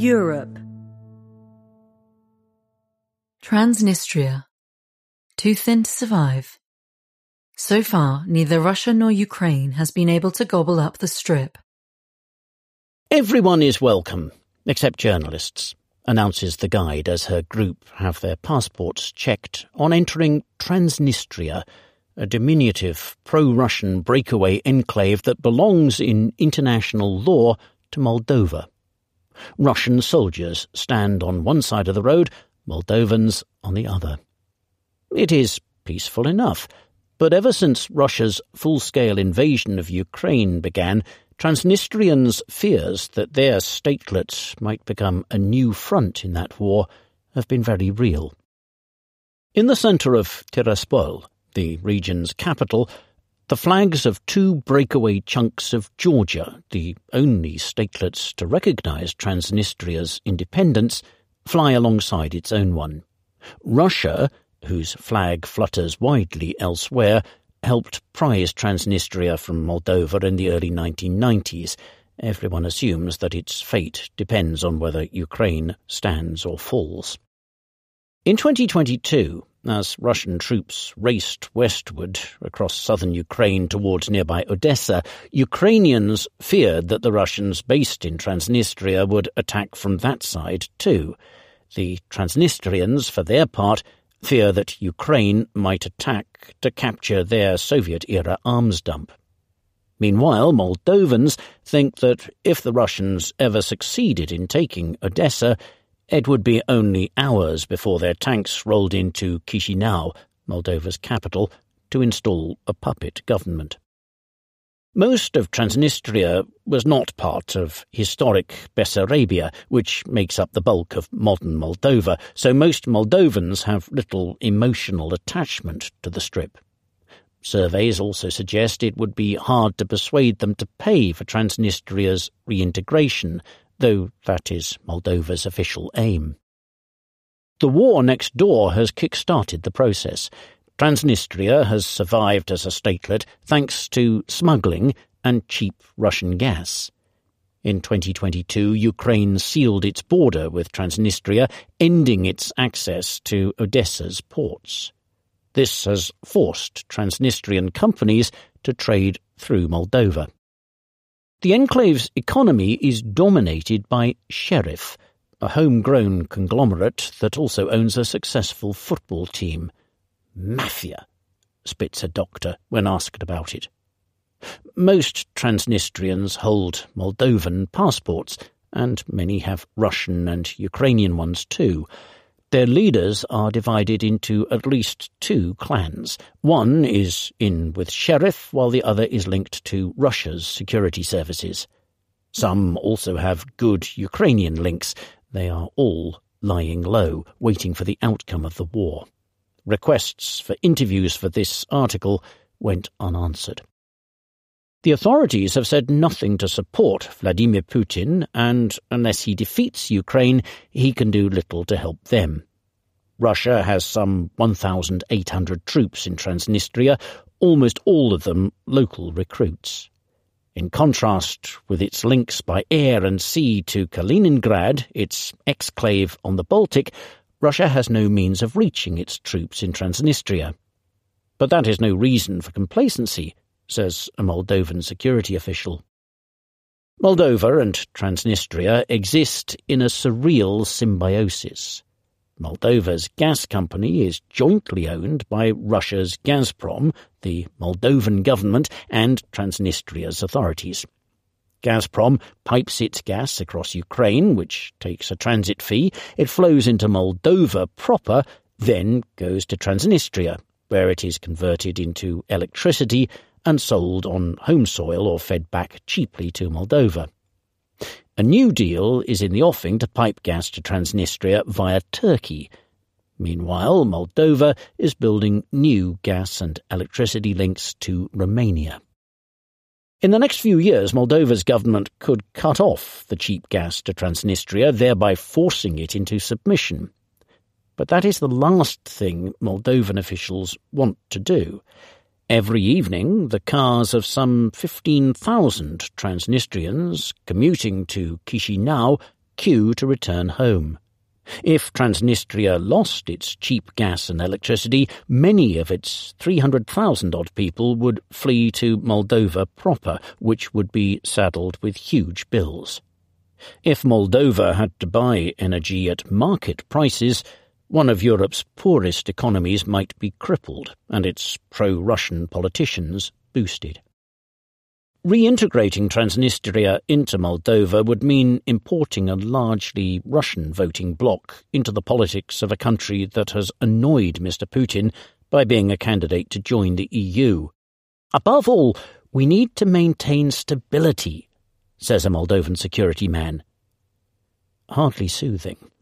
Europe. Transnistria. Too thin to survive. So far, neither Russia nor Ukraine has been able to gobble up the Strip. Everyone is welcome, except journalists, announces the guide as her group have their passports checked on entering Transnistria, a diminutive pro-Russian breakaway enclave that belongs in international law to Moldova. Russian soldiers stand on one side of the road, Moldovans on the other. It is peaceful enough, but ever since Russia's full-scale invasion of Ukraine began, Transnistrians' fears that their statelet might become a new front in that war have been very real. In the centre of Tiraspol, the region's capital, the flags of two breakaway chunks of Georgia, the only statelets to recognise Transnistria's independence, fly alongside its own one. Russia, whose flag flutters widely elsewhere, helped prize Transnistria from Moldova in the early 1990s. Everyone assumes that its fate depends on whether Ukraine stands or falls. In 2022, as Russian troops raced westward across southern Ukraine towards nearby Odessa, Ukrainians feared that the Russians based in Transnistria would attack from that side too. The Transnistrians, for their part, fear that Ukraine might attack to capture their Soviet-era arms dump. Meanwhile, Moldovans think that if the Russians ever succeeded in taking Odessa, it would be only hours before their tanks rolled into Chisinau, Moldova's capital, to install a puppet government. Most of Transnistria was not part of historic Bessarabia, which makes up the bulk of modern Moldova, so most Moldovans have little emotional attachment to the Strip. Surveys also suggest it would be hard to persuade them to pay for Transnistria's reintegration, though that is Moldova's official aim. The war next door has kick-started the process. Transnistria has survived as a statelet thanks to smuggling and cheap Russian gas. In 2022, Ukraine sealed its border with Transnistria, ending its access to Odessa's ports. This has forced Transnistrian companies to trade through Moldova. The enclave's economy is dominated by Sheriff, a homegrown conglomerate that also owns a successful football team. Mafia, spits a doctor when asked about it. Most Transnistrians hold Moldovan passports, and many have Russian and Ukrainian ones too. Their leaders are divided into at least two clans. One is in with Sheriff, while the other is linked to Russia's security services. Some also have good Ukrainian links. They are all lying low, waiting for the outcome of the war. Requests for interviews for this article went unanswered. The authorities have said nothing to support Vladimir Putin, and unless he defeats Ukraine, he can do little to help them. Russia has some 1,800 troops in Transnistria, almost all of them local recruits. In contrast with its links by air and sea to Kaliningrad, its exclave on the Baltic, Russia has no means of reaching its troops in Transnistria. But that is no reason for complacency, says a Moldovan security official. Moldova and Transnistria exist in a surreal symbiosis. Moldova's gas company is jointly owned by Russia's Gazprom, the Moldovan government, and Transnistria's authorities. Gazprom pipes its gas across Ukraine, which takes a transit fee. It flows into Moldova proper, then goes to Transnistria, where it is converted into electricity and sold on home soil or fed back cheaply to Moldova. A new deal is in the offing to pipe gas to Transnistria via Turkey. Meanwhile, Moldova is building new gas and electricity links to Romania. In the next few years, Moldova's government could cut off the cheap gas to Transnistria, thereby forcing it into submission. But that is the last thing Moldovan officials want to do. Every evening, the cars of some 15,000 Transnistrians commuting to Chisinau queue to return home. If Transnistria lost its cheap gas and electricity, many of its 300,000-odd people would flee to Moldova proper, which would be saddled with huge bills. If Moldova had to buy energy at market prices, one of Europe's poorest economies might be crippled and its pro-Russian politicians boosted. Reintegrating Transnistria into Moldova would mean importing a largely Russian voting bloc into the politics of a country that has annoyed Mr. Putin by being a candidate to join the EU. Above all, we need to maintain stability, says a Moldovan security man. Hardly soothing.